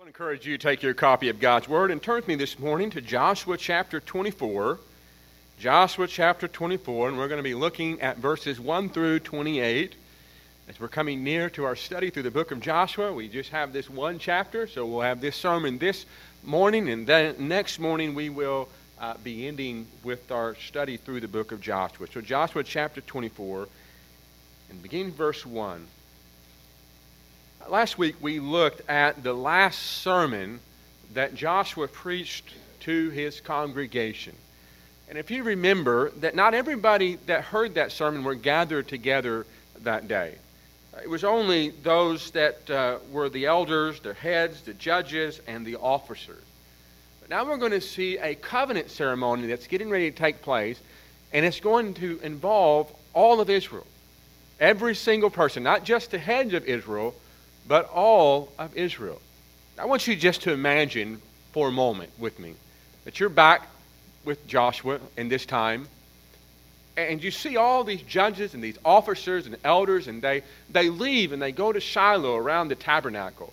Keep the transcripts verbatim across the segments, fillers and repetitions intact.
I encourage you to take your copy of God's Word and turn with me this morning to Joshua chapter twenty-four. Joshua chapter twenty-four, and we're going to be looking at verses one through twenty-eight. As we're coming near to our study through the book of Joshua, we just have this one chapter, so we'll have this sermon this morning, and then next morning we will uh, be ending with our study through the book of Joshua. So Joshua chapter twenty-four, and beginning verse one. Last week we looked at the last sermon that Joshua preached to his congregation. And if you remember that not everybody that heard that sermon were gathered together that day. It was only those that uh, were the elders, the heads, the judges, and the officers. But now we're going to see a covenant ceremony that's getting ready to take place, and it's going to involve all of Israel. Every single person, not just the heads of Israel, but all of Israel. I want you just to imagine for a moment with me that you're back with Joshua in this time, and you see all these judges and these officers and elders, and they, they leave and they go to Shiloh around the tabernacle.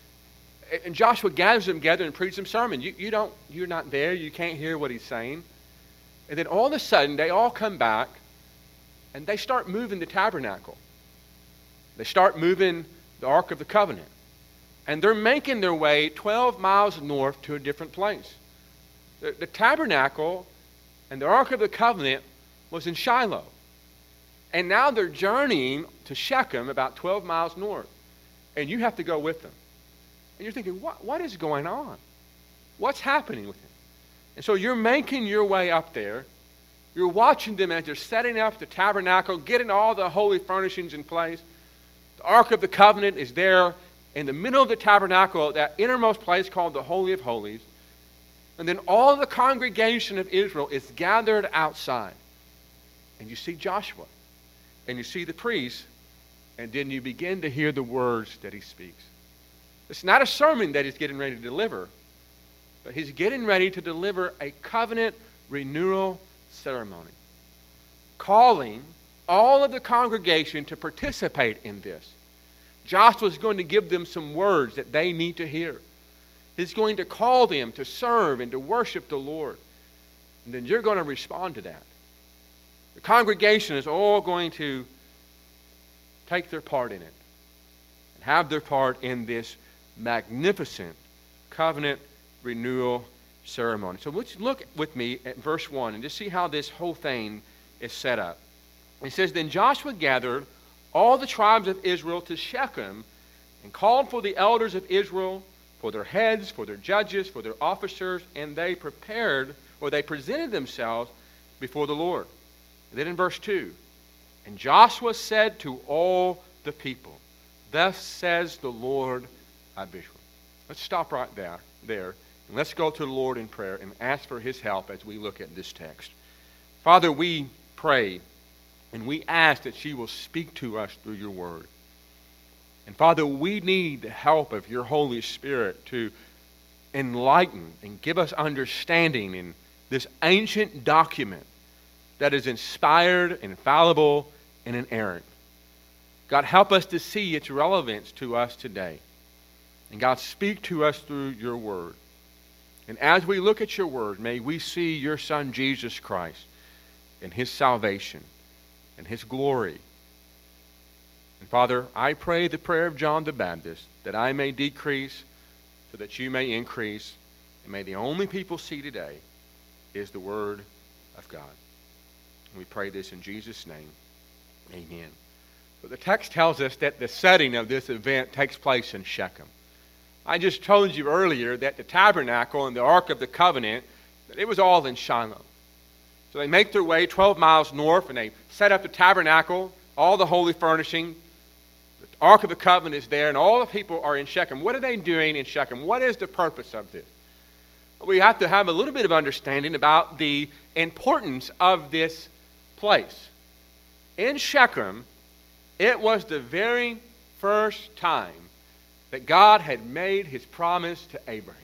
And Joshua gathers them together and preaches them sermon. You, you don't, you're not there, you can't hear what he's saying. And then all of a sudden they all come back and they start moving the tabernacle. They start moving the Ark of the Covenant. And they're making their way twelve miles north to a different place. The, the tabernacle and the Ark of the Covenant was in Shiloh. And now they're journeying to Shechem, about twelve miles north. And you have to go with them. And you're thinking, what, what is going on? What's happening with them? And so you're making your way up there. You're watching them as they're setting up the tabernacle, getting all the holy furnishings in place. The Ark of the Covenant is there in the middle of the tabernacle, that innermost place called the Holy of Holies. And then all the congregation of Israel is gathered outside. And you see Joshua. And you see the priests. And then you begin to hear the words that he speaks. It's not a sermon that he's getting ready to deliver, but he's getting ready to deliver a covenant renewal ceremony, calling all of the congregation to participate in this. Joshua is going to give them some words that they need to hear. He's going to call them to serve and to worship the Lord. And then you're going to respond to that. The congregation is all going to take their part in it and have their part in this magnificent covenant renewal ceremony. So let's look with me at verse one and just see how this whole thing is set up. It says, Then Joshua gathered all the tribes of Israel to Shechem and called for the elders of Israel, for their heads, for their judges, for their officers, and they prepared, or they presented themselves before the Lord. And then in verse two, And Joshua said to all the people, Thus says the Lord of Israel. Let's stop right there, there, and let's go to the Lord in prayer and ask for his help as we look at this text. Father, we pray and we ask that you will speak to us through your word. And Father, we need the help of your Holy Spirit to enlighten and give us understanding in this ancient document that is inspired, infallible, and inerrant. God, help us to see its relevance to us today. And God, speak to us through your word. And as we look at your word, may we see your Son, Jesus Christ, and his salvation, and his glory. And Father, I pray the prayer of John the Baptist, that I may decrease so that you may increase, and may the only people see today is the word of God. And we pray this in Jesus' name. Amen. So the text tells us that the setting of this event takes place in Shechem. I just told you earlier that the tabernacle and the Ark of the Covenant, it was all in Shiloh. So they make their way twelve miles north and they set up the tabernacle, all the holy furnishing. The Ark of the Covenant is there and all the people are in Shechem. What are they doing in Shechem? What is the purpose of this? We have to have a little bit of understanding about the importance of this place. In Shechem, it was the very first time that God had made his promise to Abraham.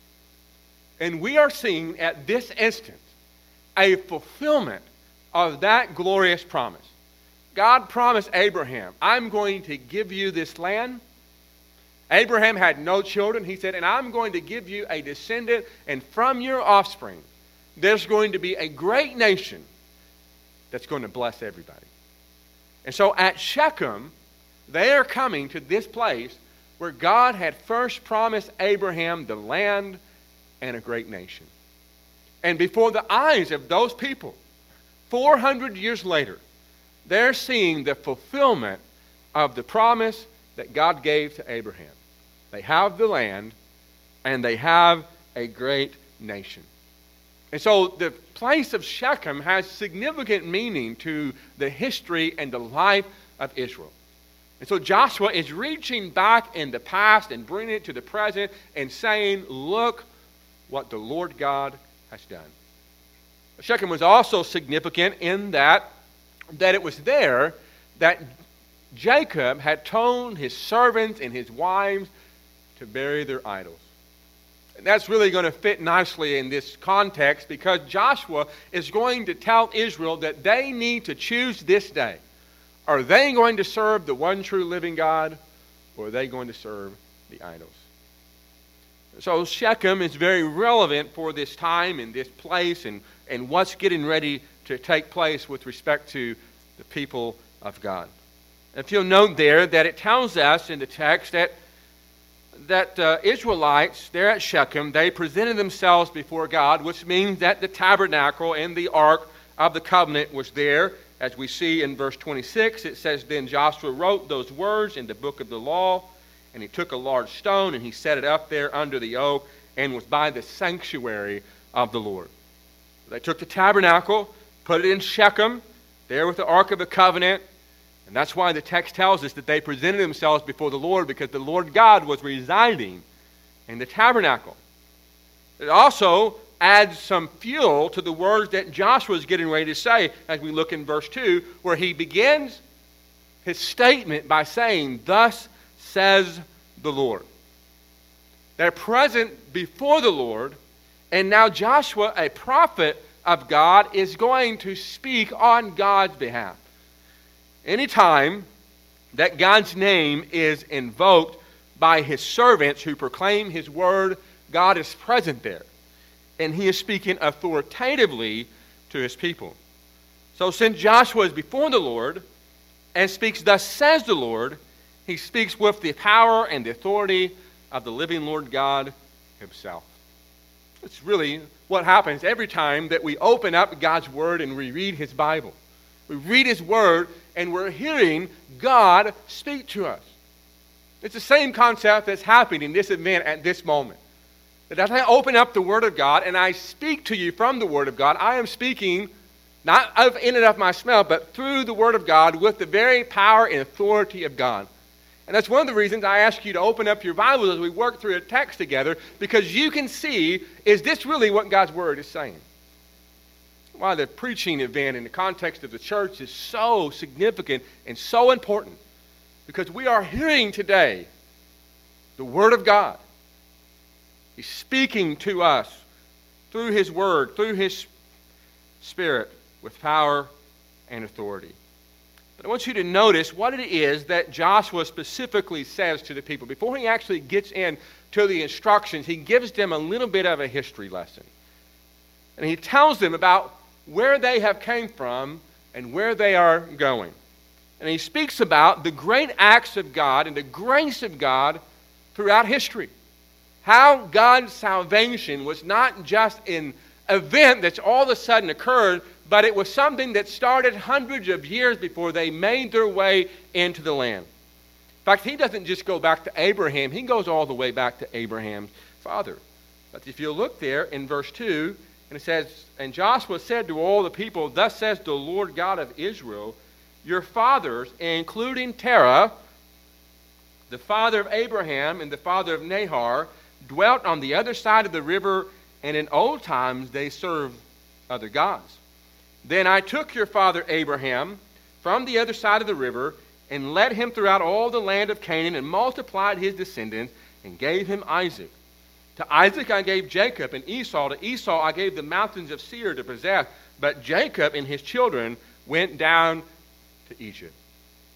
And we are seeing at this instant a fulfillment of that glorious promise. God promised Abraham, I'm going to give you this land, Abraham had no children. He said, and I'm going to give you a descendant, and from your offspring, there's going to be a great nation that's going to bless everybody. And so at Shechem, they are coming to this place where God had first promised Abraham the land and a great nation. And before the eyes of those people, four hundred years later, they're seeing the fulfillment of the promise that God gave to Abraham. They have the land, and they have a great nation. And so the place of Shechem has significant meaning to the history and the life of Israel. And so Joshua is reaching back in the past and bringing it to the present and saying, look what the Lord God has done. Shechem was also significant in that, that it was there that Jacob had told his servants and his wives to bury their idols. And that's really going to fit nicely in this context, because Joshua is going to tell Israel that they need to choose this day. Are they going to serve the one true living God, or are they going to serve the idols? So Shechem is very relevant for this time and this place and, and what's getting ready to take place with respect to the people of God. If you'll note there that it tells us in the text that that uh, Israelites there at Shechem, they presented themselves before God, which means that the tabernacle and the ark of the covenant was there. As we see in verse twenty-six, it says, then Joshua wrote those words in the book of the law, and he took a large stone and he set it up there under the oak, and was by the sanctuary of the Lord. They took the tabernacle, put it in Shechem, there with the ark of the covenant. And that's why the text tells us that they presented themselves before the Lord, because the Lord God was residing in the tabernacle. It also adds some fuel to the words that Joshua is getting ready to say as we look in verse two, where he begins his statement by saying, thus says the Lord. They're present before the Lord, and now Joshua, a prophet of God, is going to speak on God's behalf. Anytime that God's name is invoked by his servants who proclaim his word, God is present there. And he is speaking authoritatively to his people. So since Joshua is before the Lord and speaks, thus says the Lord, he speaks with the power and the authority of the living Lord God himself. It's really what happens every time that we open up God's word and we read his Bible. We read his word and we're hearing God speak to us. It's the same concept that's happening in this event at this moment. That as I open up the word of God and I speak to you from the word of God, I am speaking not of in and of myself, but through the word of God with the very power and authority of God. And that's one of the reasons I ask you to open up your Bibles as we work through a text together, because you can see, is this really what God's word is saying? Why the preaching event in the context of the church is so significant and so important. Because we are hearing today the Word of God. He's speaking to us through His Word, through His Spirit, with power and authority. But I want you to notice what it is that Joshua specifically says to the people. Before he actually gets into the instructions, he gives them a little bit of a history lesson. And he tells them about where they have came from and where they are going. And he speaks about the great acts of God and the grace of God throughout history. How God's salvation was not just an event that's all of a sudden occurred, but it was something that started hundreds of years before they made their way into the land. In fact, he doesn't just go back to Abraham, he goes all the way back to Abraham's father. But if you look there in verse two, and it says, and Joshua said to all the people, thus says the Lord God of Israel, your fathers, including Terah, the father of Abraham and the father of Nahor, dwelt on the other side of the river, and in old times they served other gods. Then I took your father Abraham from the other side of the river, and led him throughout all the land of Canaan, and multiplied his descendants, and gave him Isaac. To Isaac I gave Jacob, and Esau. To Esau I gave the mountains of Seir to possess. But Jacob and his children went down to Egypt.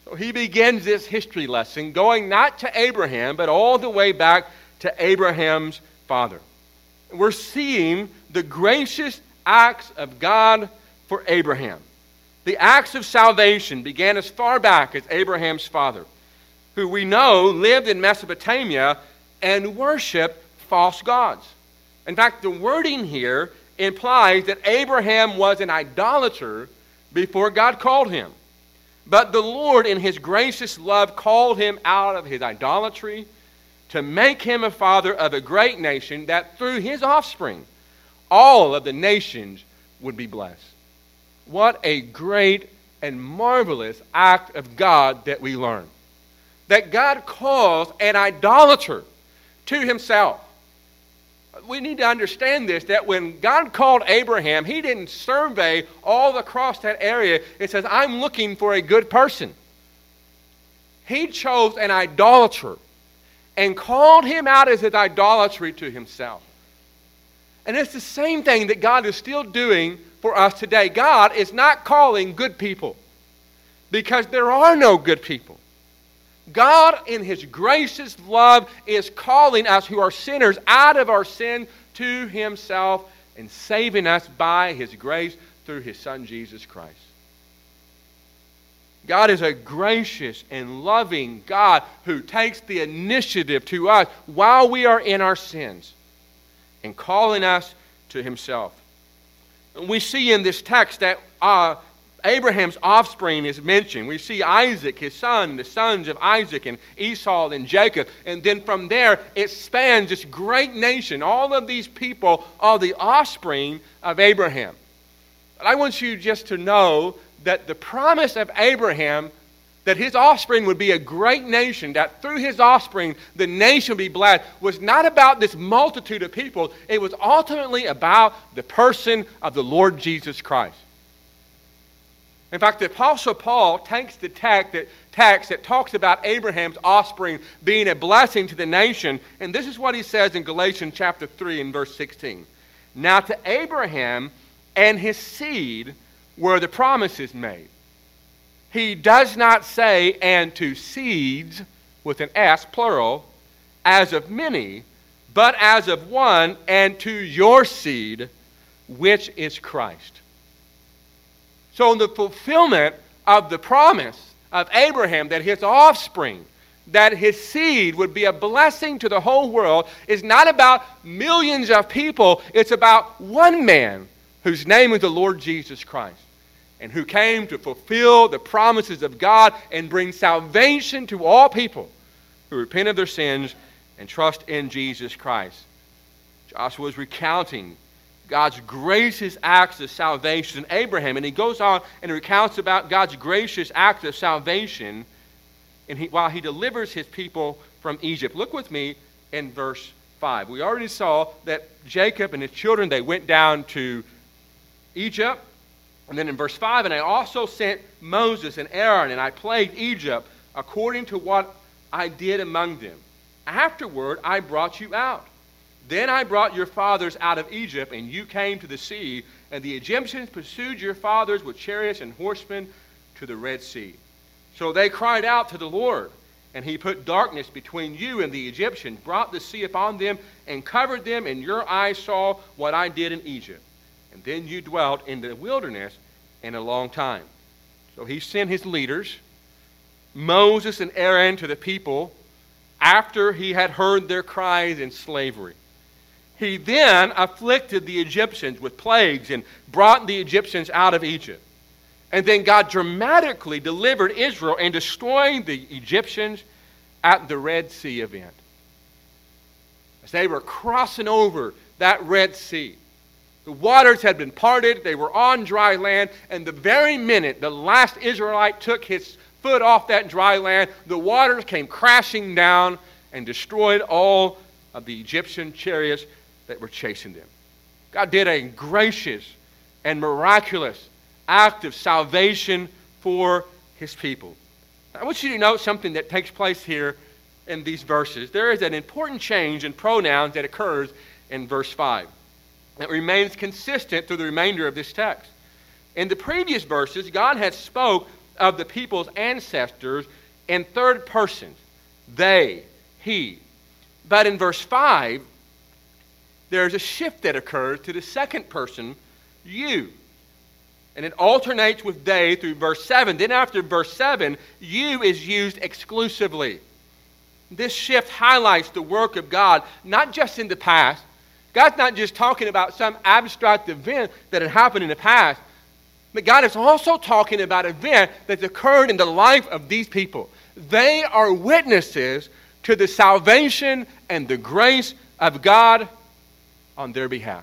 So he begins this history lesson going not to Abraham, but all the way back to Abraham's father. We're seeing the gracious acts of God for Abraham. The acts of salvation began as far back as Abraham's father, who we know lived in Mesopotamia and worshiped false gods. In fact, the wording here implies that Abraham was an idolater before God called him. But the Lord, in his gracious love, called him out of his idolatry to make him a father of a great nation, that through his offspring all of the nations would be blessed. What a great and marvelous act of God that we learn. That God calls an idolater to himself. We need to understand this, that when God called Abraham, he didn't survey all across that area and says, I'm looking for a good person. He chose an idolater and called him out as his idolatry to himself. And it's the same thing that God is still doing for us today. God is not calling good people because there are no good people. God, in his gracious love, is calling us who are sinners out of our sin to himself and saving us by his grace through his Son, Jesus Christ. God is a gracious and loving God who takes the initiative to us while we are in our sins and calling us to himself. And we see in this text that uh, Abraham's offspring is mentioned. We see Isaac, his son, the sons of Isaac, and Esau and Jacob. And then from there, it spans this great nation. All of these people are the offspring of Abraham. But I want you just to know that the promise of Abraham, that his offspring would be a great nation, that through his offspring the nation would be blessed, was not about this multitude of people. It was ultimately about the person of the Lord Jesus Christ. In fact, the Apostle Paul takes the text that, text that talks about Abraham's offspring being a blessing to the nation, and this is what he says in Galatians chapter three and verse sixteen. Now to Abraham and his seed were the promises made. He does not say, and to seeds, with an S, plural, as of many, but as of one, and to your seed, which is Christ. So in the fulfillment of the promise of Abraham that his offspring, that his seed would be a blessing to the whole world, is not about millions of people. It's about one man whose name is the Lord Jesus Christ, and who came to fulfill the promises of God and bring salvation to all people who repent of their sins and trust in Jesus Christ. Joshua is recounting God's gracious acts of salvation in Abraham. And he goes on and recounts about God's gracious acts of salvation and he, while he delivers his people from Egypt. Look with me in verse five. We already saw that Jacob and his children, they went down to Egypt. And then in verse five, and I also sent Moses and Aaron, and I plagued Egypt according to what I did among them. Afterward, I brought you out. Then I brought your fathers out of Egypt, and you came to the sea, and the Egyptians pursued your fathers with chariots and horsemen to the Red Sea. So they cried out to the Lord, and he put darkness between you and the Egyptians, brought the sea upon them, and covered them, and your eyes saw what I did in Egypt. And then you dwelt in the wilderness in a long time. So he sent his leaders, Moses and Aaron, to the people after he had heard their cries in slavery. He then afflicted the Egyptians with plagues and brought the Egyptians out of Egypt. And then God dramatically delivered Israel and destroyed the Egyptians at the Red Sea event. As they were crossing over that Red Sea, the waters had been parted, they were on dry land, and the very minute the last Israelite took his foot off that dry land, the waters came crashing down and destroyed all of the Egyptian chariots that were chasing them. God did a gracious and miraculous act of salvation for his people. I want you to note something that takes place here in these verses. There is an important change in pronouns that occurs in verse five. That remains consistent through the remainder of this text. In the previous verses, God had spoke of the people's ancestors in third persons. They, he. But in verse five, there's a shift that occurs to the second person, you. And it alternates with they through verse seven. Then after verse seven, you is used exclusively. This shift highlights the work of God, not just in the past. God's not just talking about some abstract event that had happened in the past, but God is also talking about an event that's occurred in the life of these people. They are witnesses to the salvation and the grace of God on their behalf.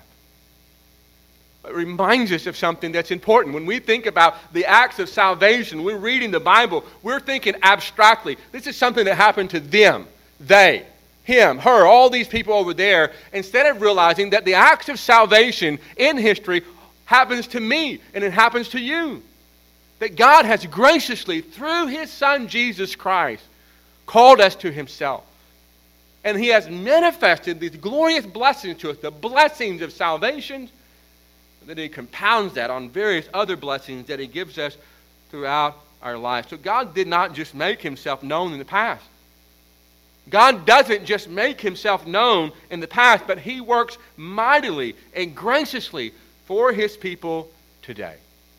It reminds us of something that's important. When we think about the acts of salvation, we're reading the Bible, we're thinking abstractly. This is something that happened to them, they, him, her, all these people over there, instead of realizing that the acts of salvation in history happens to me and it happens to you. That God has graciously, through His Son Jesus Christ, called us to Himself. And He has manifested these glorious blessings to us, the blessings of salvation. And then He compounds that on various other blessings that He gives us throughout our life. So God did not just make Himself known in the past. God doesn't just make Himself known in the past, but He works mightily and graciously for His people today.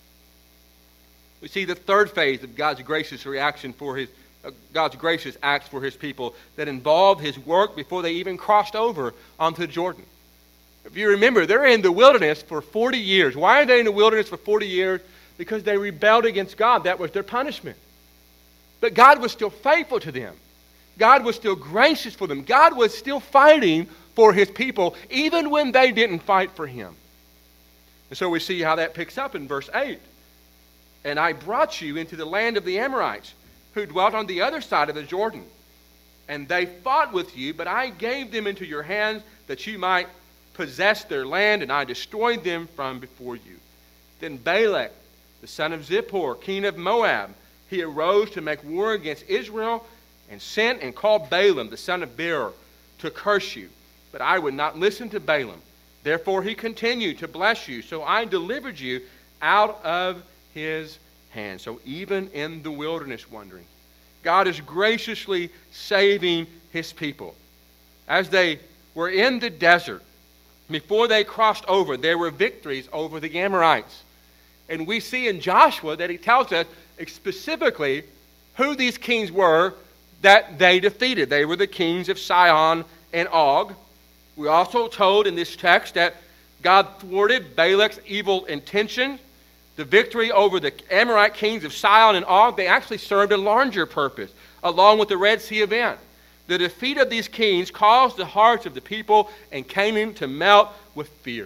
We see the third phase of God's gracious reaction for His, uh, God's gracious acts for His people that involve His work before they even crossed over onto Jordan. If you remember, they're in the wilderness for forty years. Why are they in the wilderness for forty years? Because they rebelled against God. That was their punishment. But God was still faithful to them. God was still gracious for them. God was still fighting for His people, even when they didn't fight for Him. And so we see how that picks up in verse eight. And I brought you into the land of the Amorites, who dwelt on the other side of the Jordan. And they fought with you, but I gave them into your hands that you might possess their land, and I destroyed them from before you. Then Balak, the son of Zippor, king of Moab, he arose to make war against Israel, and sent and called Balaam, the son of Beor, to curse you. But I would not listen to Balaam. Therefore he continued to bless you. So I delivered you out of his hand. So even in the wilderness wandering, God is graciously saving His people. As they were in the desert, before they crossed over, there were victories over the Amorites. And we see in Joshua that he tells us specifically who these kings were that they defeated. They were the kings of Sihon and Og. We're also told in this text that God thwarted Balak's evil intention. The victory over the Amorite kings of Sihon and Og, they actually served a larger purpose, along with the Red Sea event. The defeat of these kings caused the hearts of the people in Canaan to melt with fear.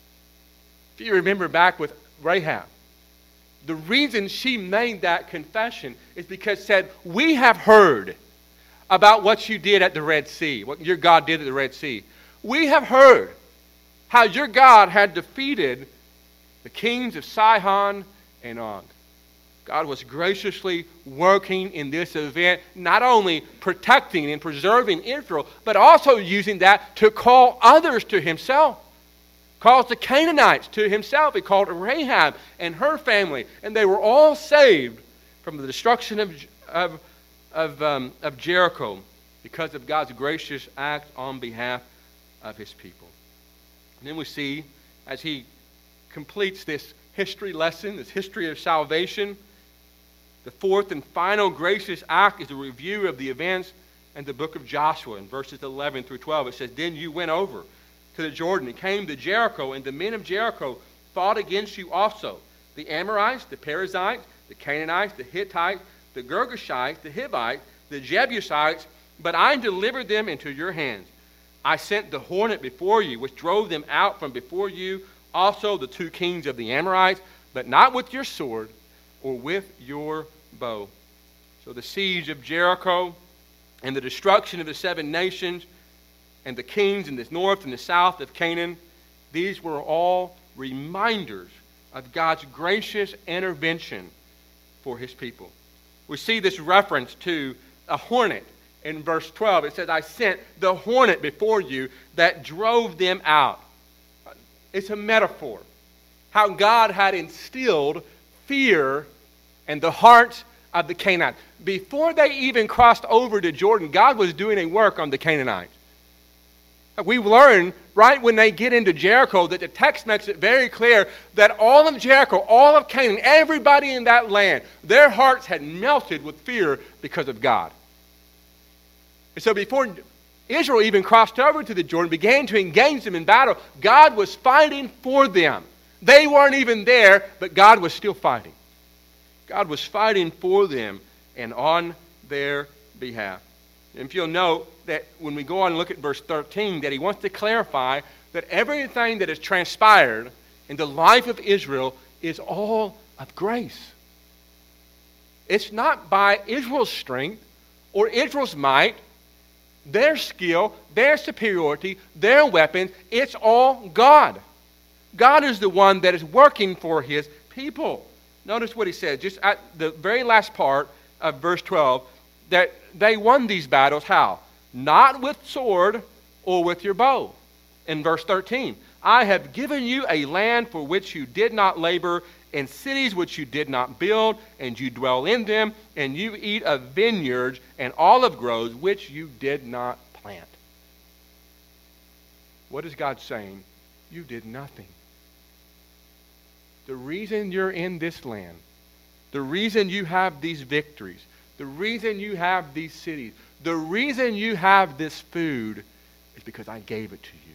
If you remember back with Rahab, the reason she made that confession is because it said, we have heard about what you did at the Red Sea, what your God did at the Red Sea. We have heard how your God had defeated the kings of Sihon and Og. God was graciously working in this event, not only protecting and preserving Israel, but also using that to call others to Himself. Calls the Canaanites to Himself. He called Rahab and her family, and they were all saved from the destruction of, of, of, um, of Jericho because of God's gracious act on behalf of His people. And then we see, as He completes this history lesson, this history of salvation, the fourth and final gracious act is a review of the events in the book of Joshua in verses eleven through twelve. It says, Then you went over to the Jordan and came to Jericho, and the men of Jericho fought against you also. The Amorites, the Perizzites, the Canaanites, the Hittites, the Girgashites, the Hivites, the Jebusites, but I delivered them into your hands. I sent the hornet before you, which drove them out from before you, also the two kings of the Amorites, but not with your sword or with your bow. So the siege of Jericho and the destruction of the seven nations and the kings in the north and the south of Canaan, these were all reminders of God's gracious intervention for His people. We see this reference to a hornet in verse twelve. It says, I sent the hornet before you that drove them out. It's a metaphor. How God had instilled fear and the hearts of the Canaanites. Before they even crossed over to Jordan, God was doing a work on the Canaanites. We learn right when they get into Jericho that the text makes it very clear that all of Jericho, all of Canaan, everybody in that land, their hearts had melted with fear because of God. And so before Israel even crossed over to the Jordan, began to engage them in battle, God was fighting for them. They weren't even there, but God was still fighting. God was fighting for them and on their behalf. And if you'll note that when we go on and look at verse thirteen, that he wants to clarify that everything that has transpired in the life of Israel is all of grace. It's not by Israel's strength or Israel's might, their skill, their superiority, their weapons. It's all God. God is the one that is working for his people. Notice what he says, just at the very last part of verse twelve, that they won these battles, how? Not with sword or with your bow. In verse thirteen, I have given you a land for which you did not labor, and cities which you did not build, and you dwell in them, and you eat of vineyards and olive groves which you did not plant. What is God saying? You did nothing. The reason you're in this land, the reason you have these victories, the reason you have these cities, the reason you have this food is because I gave it to you.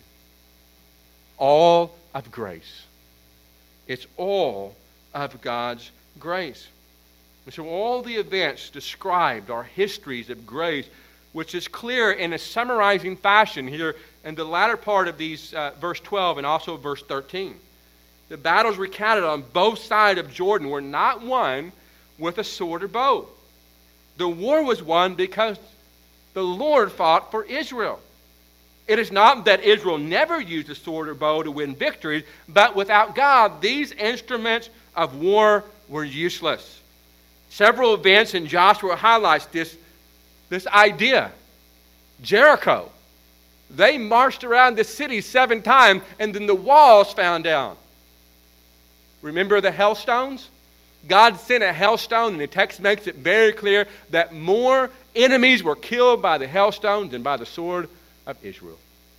All of grace. It's all of God's grace. And so all the events described are histories of grace, which is clear in a summarizing fashion here in the latter part of these uh, verse twelve and also verse thirteen. The battles recounted on both sides of Jordan were not won with a sword or bow. The war was won because the Lord fought for Israel. It is not that Israel never used a sword or bow to win victories, but without God, these instruments of war were useless. Several events in Joshua highlights this, this idea. Jericho. They marched around the city seven times, and then the walls fell down. Remember the hailstones? God sent a hailstone, and the text makes it very clear that more enemies were killed by the hailstone than by the sword of Israel.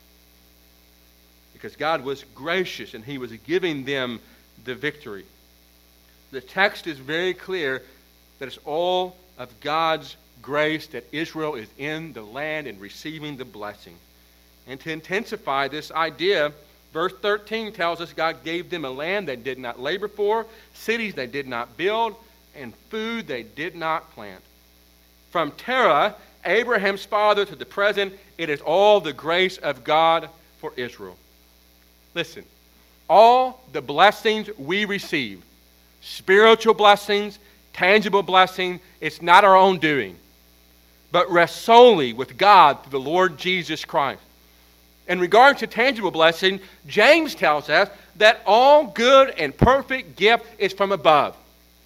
Because God was gracious, and he was giving them the victory. The text is very clear that it's all of God's grace that Israel is in the land and receiving the blessing. And to intensify this idea, verse thirteen tells us God gave them a land they did not labor for, cities they did not build, and food they did not plant. From Terah, Abraham's father, to the present, it is all the grace of God for Israel. Listen, all the blessings we receive, spiritual blessings, tangible blessings, it's not our own doing, but rests solely with God through the Lord Jesus Christ. In regard to tangible blessing, James tells us that all good and perfect gift is from above.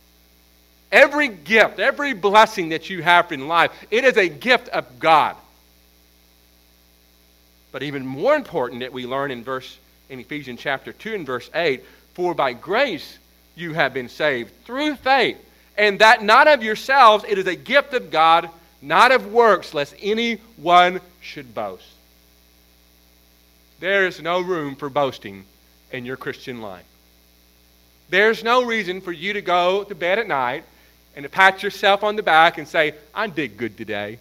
Every gift, every blessing that you have in life, it is a gift of God. But even more important that we learn in verse in Ephesians chapter two and verse eight, for by grace you have been saved through faith, and that not of yourselves, it is a gift of God, not of works, lest anyone should boast. There is no room for boasting in your Christian life. There's no reason for you to go to bed at night and to pat yourself on the back and say, I did good today.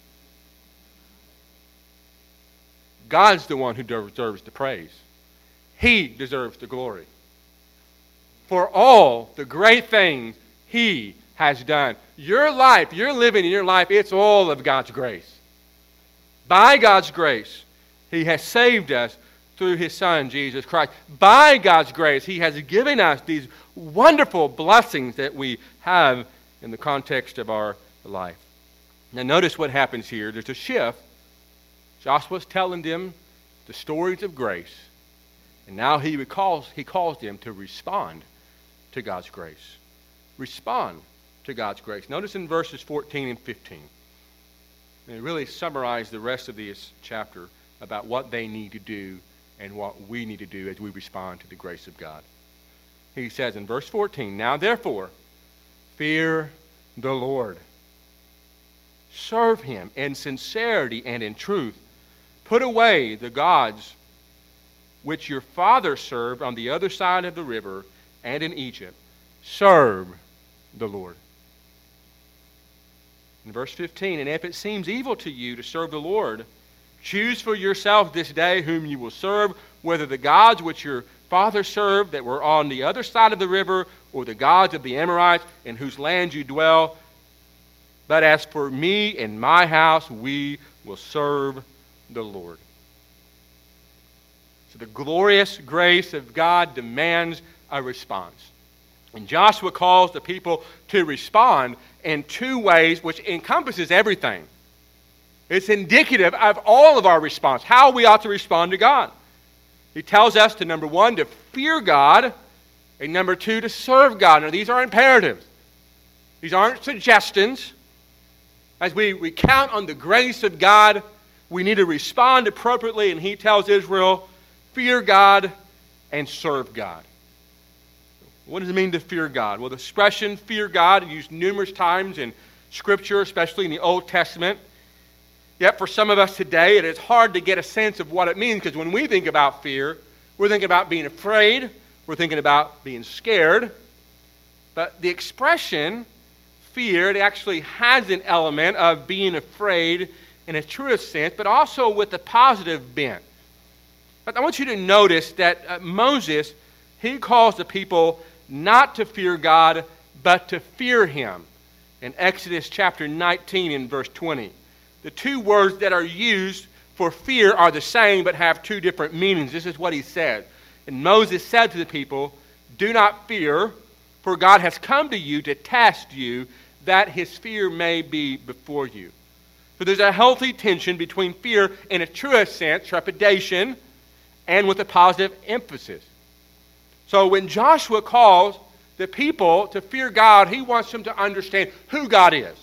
God's the one who deserves the praise. He deserves the glory for all the great things he has done. Your life, you're living in your life, it's all of God's grace. By God's grace, he has saved us through his Son, Jesus Christ. By God's grace, he has given us these wonderful blessings that we have in the context of our life. Now notice what happens here. There's a shift. Joshua's telling them the stories of grace. And now he recalls, he calls them to respond to God's grace. Respond to God's grace. Notice in verses fourteen and fifteen. They really summarize the rest of this chapter about what they need to do and what we need to do as we respond to the grace of God. He says in verse fourteen, now therefore, Fear the Lord. Serve him in sincerity and in truth. Put away the gods which your father served on the other side of the river and in Egypt. Serve the Lord. In verse fifteen, and if it seems evil to you to serve the Lord, choose for yourself this day whom you will serve, whether the gods which your father served that were on the other side of the river, or the gods of the Amorites in whose land you dwell. But as for me and my house, we will serve the Lord. So the glorious grace of God demands a response. And Joshua calls the people to respond in two ways, which encompasses everything. It's indicative of all of our response, how we ought to respond to God. He tells us to, number one, to fear God, and number two, to serve God. Now, these are imperatives. These aren't suggestions. As we, we count on the grace of God, we need to respond appropriately, and he tells Israel, fear God and serve God. What does it mean to fear God? Well, the expression fear God is used numerous times in Scripture, especially in the Old Testament. Yet for some of us today, it is hard to get a sense of what it means, because when we think about fear, we're thinking about being afraid, we're thinking about being scared. But the expression fear, it actually has an element of being afraid in a truest sense, but also with a positive bent. But I want you to notice that uh, Moses, he calls the people not to fear God, but to fear him. In Exodus chapter nineteen in verse twenty. The two words that are used for fear are the same, but have two different meanings. This is what he said. And Moses said to the people, do not fear, for God has come to you to test you, that his fear may be before you. So there's a healthy tension between fear in a truest sense, trepidation, and with a positive emphasis. So when Joshua calls the people to fear God, he wants them to understand who God is.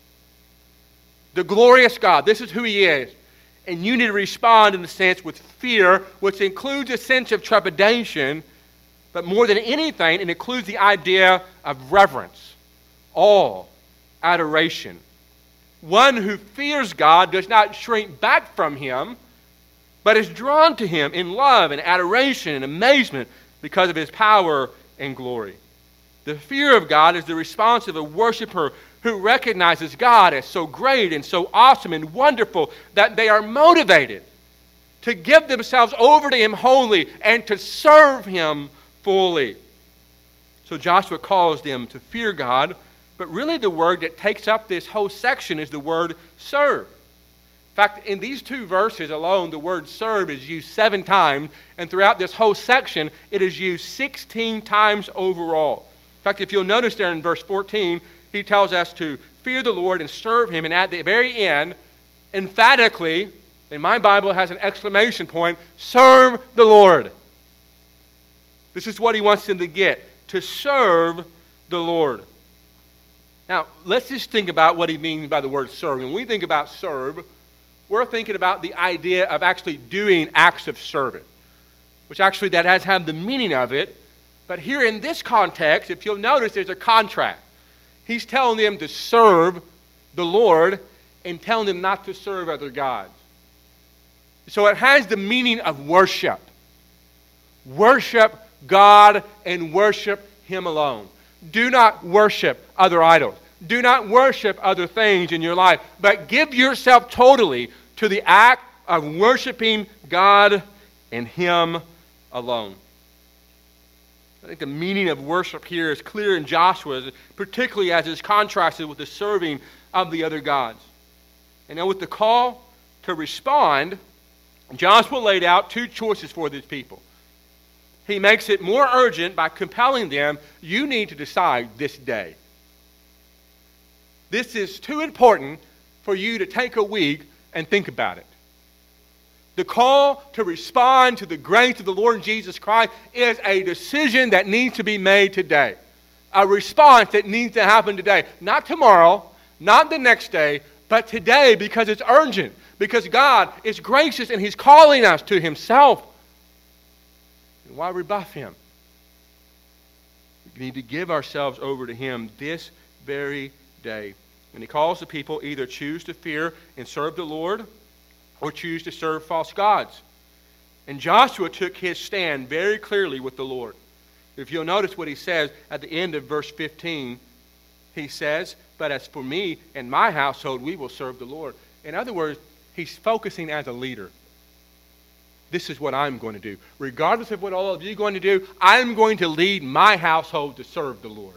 The glorious God. This is who he is. And you need to respond in a sense with fear, which includes a sense of trepidation, but more than anything, it includes the idea of reverence, awe, adoration. One who fears God does not shrink back from him, but is drawn to him in love and adoration and amazement because of his power and glory. The fear of God is the response of a worshiper who recognizes God as so great and so awesome and wonderful that they are motivated to give themselves over to him wholly and to serve him fully. So Joshua calls them to fear God, but really the word that takes up this whole section is the word serve. In fact, in these two verses alone, the word serve is used seven times, and throughout this whole section, it is used sixteen times overall. In fact, if you'll notice there in verse fourteen, he tells us to fear the Lord and serve him, and at the very end, emphatically, in my Bible it has an exclamation point, serve the Lord. This is what he wants them to get, to serve the Lord. Now, let's just think about what he means by the word serve. When we think about serve, we're thinking about the idea of actually doing acts of service, which actually that has had the meaning of it. But here in this context, if you'll notice, there's a contrast. He's telling them to serve the Lord and telling them not to serve other gods. So it has the meaning of worship. Worship God and worship him alone. Do not worship other idols. Do not worship other things in your life, but give yourself totally to the act of worshiping God and him alone. I think the meaning of worship here is clear in Joshua, particularly as it's contrasted with the serving of the other gods. And now with the call to respond, Joshua laid out two choices for these people. He makes it more urgent by compelling them, you need to decide this day. This is too important for you to take a week and think about it. The call to respond to the grace of the Lord Jesus Christ is a decision that needs to be made today. A response that needs to happen today. Not tomorrow, not the next day, but today, because it's urgent. Because God is gracious and he's calling us to himself. Why rebuff him? We need to give ourselves over to him this very day. And he calls the people either choose to fear and serve the Lord or choose to serve false gods. And Joshua took his stand very clearly with the Lord. If you'll notice what he says at the end of verse fifteen, he says, "But as for me and my household, we will serve the Lord." In other words, he's focusing as a leader. This is what I'm going to do. Regardless of what all of you are going to do, I'm going to lead my household to serve the Lord.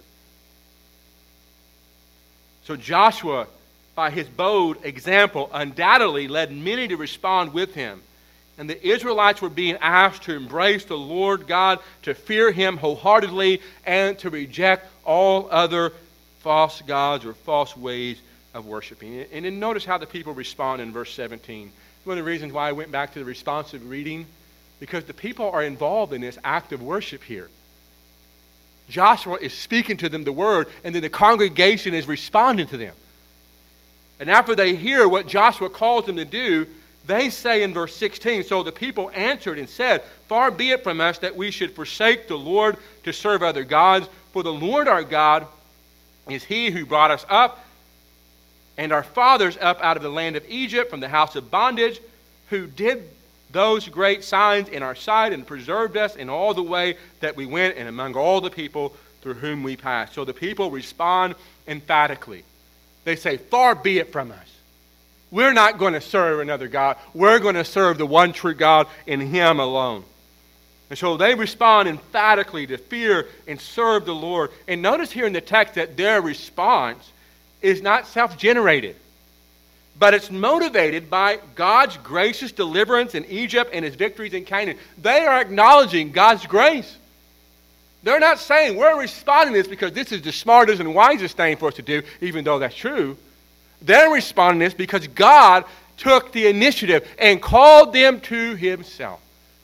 So Joshua, by his bold example, undoubtedly led many to respond with him. And the Israelites were being asked to embrace the Lord God, to fear him wholeheartedly, and to reject all other false gods or false ways of worshiping. And then notice how the people respond in verse seventeen. One of the reasons why I went back to the responsive reading, because the people are involved in this act of worship here. Joshua is speaking to them the word, and then the congregation is responding to them. And after they hear what Joshua calls them to do, they say in verse sixteen, "So the people answered and said, 'Far be it from us that we should forsake the Lord to serve other gods. For the Lord our God is he who brought us up and our fathers up out of the land of Egypt from the house of bondage, who did those great signs in our sight and preserved us in all the way that we went and among all the people through whom we passed.'" So the people respond emphatically. They say, "Far be it from us. We're not going to serve another God. We're going to serve the one true God and him alone." And so they respond emphatically to fear and serve the Lord. And notice here in the text that their response is not self-generated, but it's motivated by God's gracious deliverance in Egypt and his victories in Canaan. They are acknowledging God's grace. They're not saying we're responding to this because this is the smartest and wisest thing for us to do, even though that's true. They're responding to this because God took the initiative and called them to himself.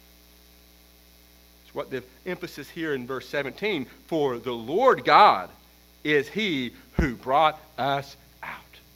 It's what the emphasis here in verse seventeen, "For the Lord God is he who brought us out."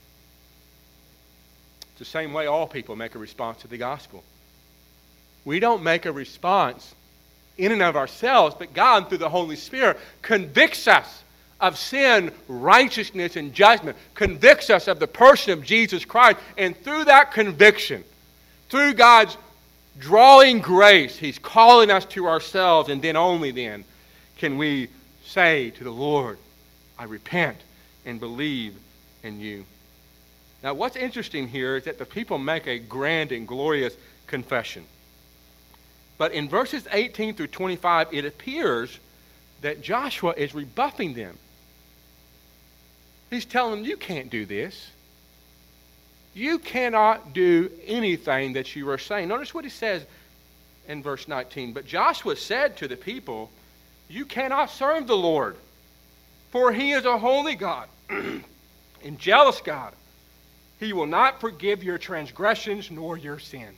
It's the same way all people make a response to the gospel. We don't make a response in and of ourselves, but God, through the Holy Spirit, convicts us of sin, righteousness, and judgment, convicts us of the person of Jesus Christ, and through that conviction, through God's drawing grace, he's calling us to ourselves, and then only then can we say to the Lord, "I repent and believe in you." Now, what's interesting here is that the people make a grand and glorious confession. But in verses eighteen through twenty-five, it appears that Joshua is rebuffing them. He's telling them, you can't do this. You cannot do anything that you are saying. Notice what he says in verse nineteen. "But Joshua said to the people, 'You cannot serve the Lord, for he is a holy God and jealous God. He will not forgive your transgressions nor your sins.'"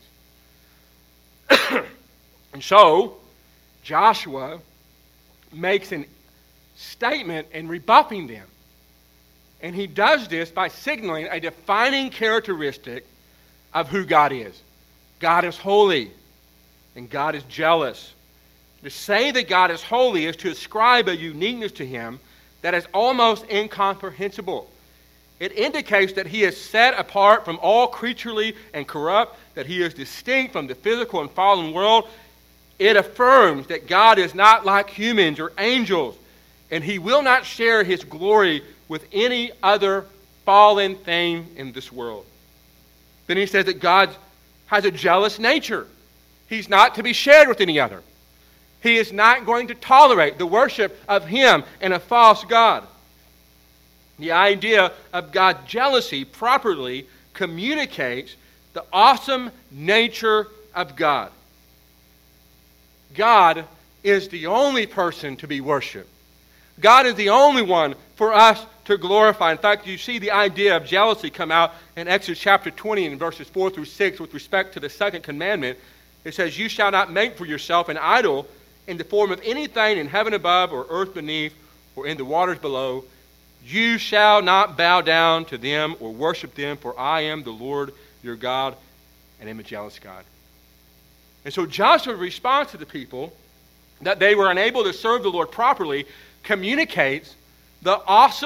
And so, Joshua makes a statement in rebuffing them. And he does this by signaling a defining characteristic of who God is. God is holy, and God is jealous. To say that God is holy is to ascribe a uniqueness to him that is almost incomprehensible. It indicates that he is set apart from all creaturely and corrupt, that he is distinct from the physical and fallen world. It affirms that God is not like humans or angels, and he will not share his glory with any other fallen thing in this world. Then he says that God has a jealous nature. He's not to be shared with any other. He is not going to tolerate the worship of him and a false god. The idea of God's jealousy properly communicates the awesome nature of God. God is the only person to be worshipped. God is the only one for us to glorify. In fact, you see the idea of jealousy come out in Exodus chapter twenty in verses four through six with respect to the second commandment. It says, "You shall not make for yourself an idol in the form of anything in heaven above or earth beneath or in the waters below. You shall not bow down to them or worship them, for I am the Lord your God and am a jealous God." And so Joshua's response to the people that they were unable to serve the Lord properly communicates the awesome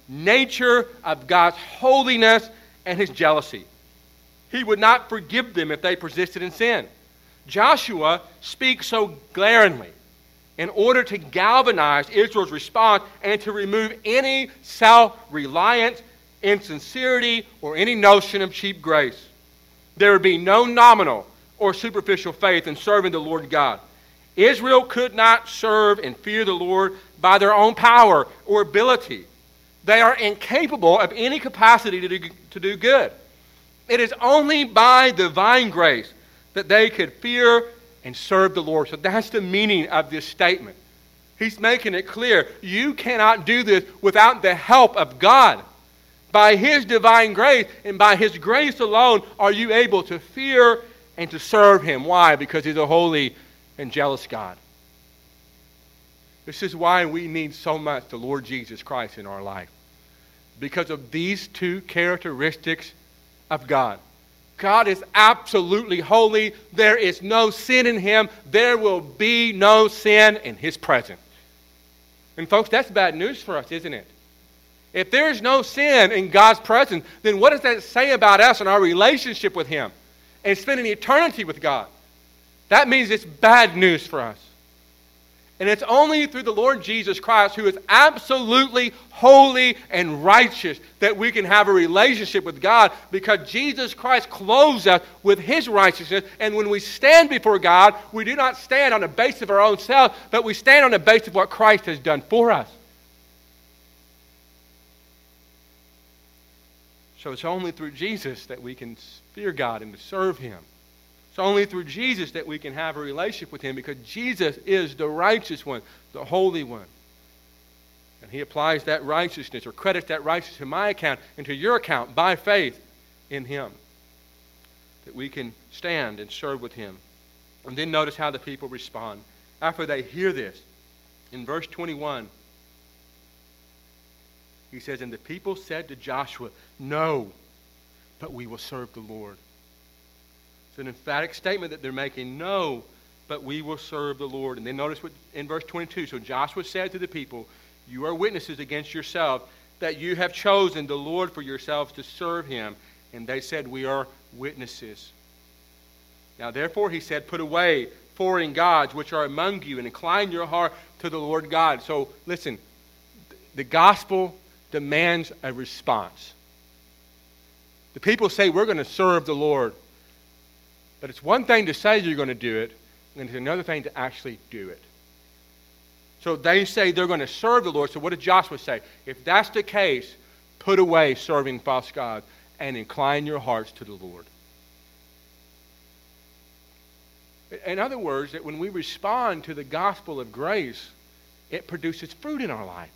nature of God's holiness and his jealousy. He would not forgive them if they persisted in sin. Joshua speaks so glaringly in order to galvanize Israel's response and to remove any self-reliance, insincerity, or any notion of cheap grace. There would be no nominal or superficial faith in serving the Lord God. Israel could not serve and fear the Lord by their own power or ability. They are incapable of any capacity to do, to do good. It is only by divine grace that they could fear and serve the Lord. So that's the meaning of this statement. He's making it clear, you cannot do this without the help of God. By his divine grace and by his grace alone are you able to fear and to serve him. Why? Because he's a holy and jealous God. This is why we need so much the Lord Jesus Christ in our life. Because of these two characteristics of God. God is absolutely holy. There is no sin in him. There will be no sin in his presence. And folks, that's bad news for us, isn't it? If there is no sin in God's presence, then what does that say about us and our relationship with him and spending eternity with God? That means it's bad news for us. And it's only through the Lord Jesus Christ, who is absolutely holy and righteous, that we can have a relationship with God, because Jesus Christ clothes us with his righteousness. And when we stand before God, we do not stand on the basis of our own self, but we stand on the basis of what Christ has done for us. So it's only through Jesus that we can fear God and to serve him. It's only through Jesus that we can have a relationship with him, because Jesus is the righteous one, the holy one. And he applies that righteousness, or credits that righteousness to my account and to your account by faith in him, that we can stand and serve with him. And then notice how the people respond after they hear this. In verse twenty-one, he says, "And the people said to Joshua, 'No, but we will serve the Lord.'" It's an emphatic statement that they're making. No, but we will serve the Lord. And then notice what in verse twenty-two. "So Joshua said to the people, 'You are witnesses against yourselves that you have chosen the Lord for yourselves to serve him.' And they said, 'We are witnesses.' Now therefore," he said, "put away foreign gods which are among you, and incline your heart to the Lord God." So listen, the gospel demands a response. The people say, "We're going to serve the Lord." But it's one thing to say you're going to do it, and it's another thing to actually do it. So they say they're going to serve the Lord. So what did Joshua say? If that's the case, put away serving false gods and incline your hearts to the Lord. In other words, that when we respond to the gospel of grace, it produces fruit in our life.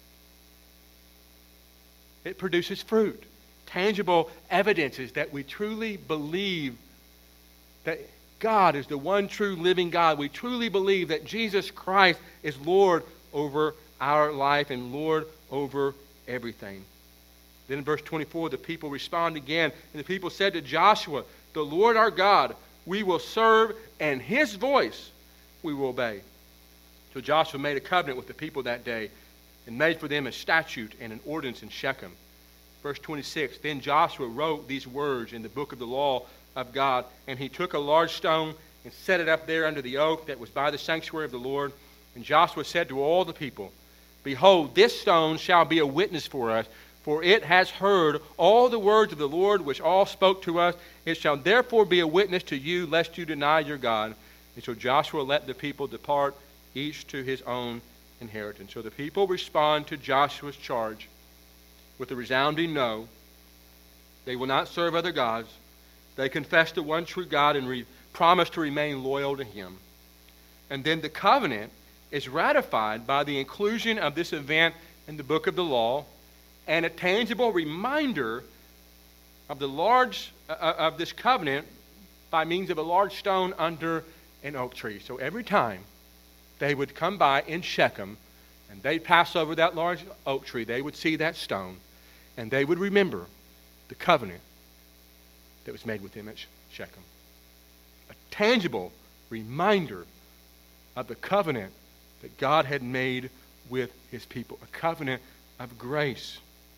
It produces fruit. Tangible evidences that we truly believe that God is the one true living God. We truly believe that Jesus Christ is Lord over our life and Lord over everything. Then in verse twenty-four, the people respond again. And the people said to Joshua, "The Lord our God we will serve, and his voice we will obey." So Joshua made a covenant with the people that day and made for them a statute and an ordinance in Shechem. Verse twenty-six, "Then Joshua wrote these words in the book of the law of God, and he took a large stone and set it up there under the oak that was by the sanctuary of the Lord. And Joshua said to all the people, 'Behold, this stone shall be a witness for us, for it has heard all the words of the Lord which all spoke to us. It shall therefore be a witness to you, lest you deny your God.' And so Joshua let the people depart, each to his own inheritance." So the people respond to Joshua's charge with a resounding no. They will not serve other gods. They confess the one true God and re- promise to remain loyal to him. And then the covenant is ratified by the inclusion of this event in the book of the law, and a tangible reminder of the large uh, of this covenant by means of a large stone under an oak tree. So every time they would come by in Shechem and they'd pass over that large oak tree, they would see that stone, and they would remember the covenant that was made with him at Shechem. A tangible reminder of the covenant that God had made with his people. A covenant of grace.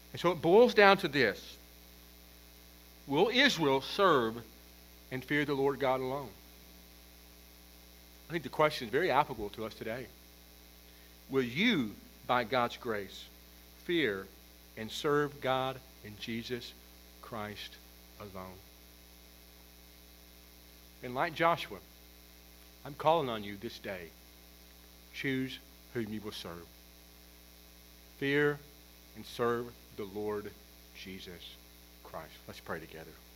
And so it boils down to this. Will Israel serve and fear the Lord God alone? I think the question is very applicable to us today. Will you, by God's grace, fear and serve God in Jesus Christ alone? And like Joshua, I'm calling on you this day. Choose whom you will serve. Fear and serve the Lord Jesus Christ. Let's pray together.